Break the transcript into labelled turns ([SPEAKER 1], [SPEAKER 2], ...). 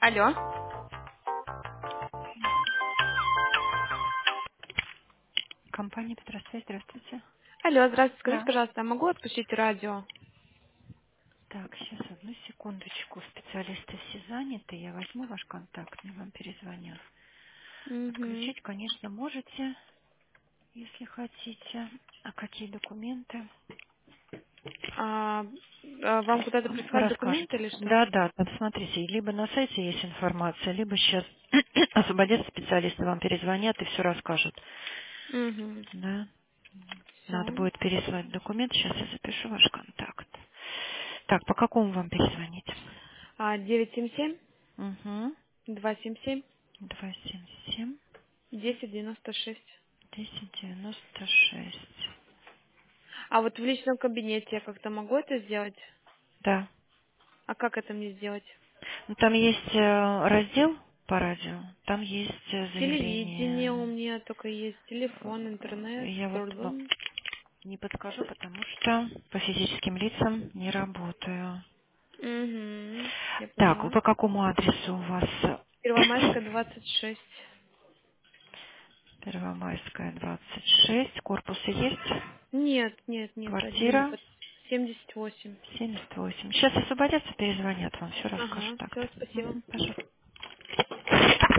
[SPEAKER 1] Алло.
[SPEAKER 2] Компания Петросвязь, здравствуйте.
[SPEAKER 1] Алло, здравствуйте. Скажите,
[SPEAKER 2] Да.
[SPEAKER 1] пожалуйста, могу отключить радио?
[SPEAKER 2] Так, сейчас одну секундочку. Специалисты все заняты. Я возьму ваш контакт, и вам перезвоню.
[SPEAKER 1] Угу.
[SPEAKER 2] Отключить, конечно, можете, если хотите. А какие документы?
[SPEAKER 1] Вам куда-то присылать документы
[SPEAKER 2] Расскажите.
[SPEAKER 1] или что?
[SPEAKER 2] Да, да, там смотрите, либо на сайте есть информация, либо сейчас освободятся специалисты, вам перезвонят и все расскажут.
[SPEAKER 1] Угу.
[SPEAKER 2] Да. Надо
[SPEAKER 1] Все.
[SPEAKER 2] будет переслать документ. Сейчас я запишу ваш контакт. Так, по какому вам перезвонить?
[SPEAKER 1] 977
[SPEAKER 2] Угу.
[SPEAKER 1] 277
[SPEAKER 2] 277
[SPEAKER 1] 1096.
[SPEAKER 2] 1096.
[SPEAKER 1] А вот в личном кабинете я как-то могу это сделать?
[SPEAKER 2] Да.
[SPEAKER 1] А как это мне сделать?
[SPEAKER 2] Ну, там есть раздел по радио, там есть
[SPEAKER 1] Телевидение у
[SPEAKER 2] заявление.
[SPEAKER 1] меня только есть, телефон, интернет,
[SPEAKER 2] Я вот вам
[SPEAKER 1] трудом.
[SPEAKER 2] не подскажу, потому что по физическим лицам не работаю.
[SPEAKER 1] Угу. Я
[SPEAKER 2] Так,
[SPEAKER 1] поняла.
[SPEAKER 2] по какому адресу у вас?
[SPEAKER 1] Первомайская, 26.
[SPEAKER 2] Первомайская, 26. Корпусы есть?
[SPEAKER 1] Нет, нет, нет, один.
[SPEAKER 2] Квартира
[SPEAKER 1] 78.
[SPEAKER 2] 78. Сейчас освободятся, перезвонят вам, все расскажут
[SPEAKER 1] Ага,
[SPEAKER 2] так-то.
[SPEAKER 1] все, спасибо.
[SPEAKER 2] Мгм, пожалуйста.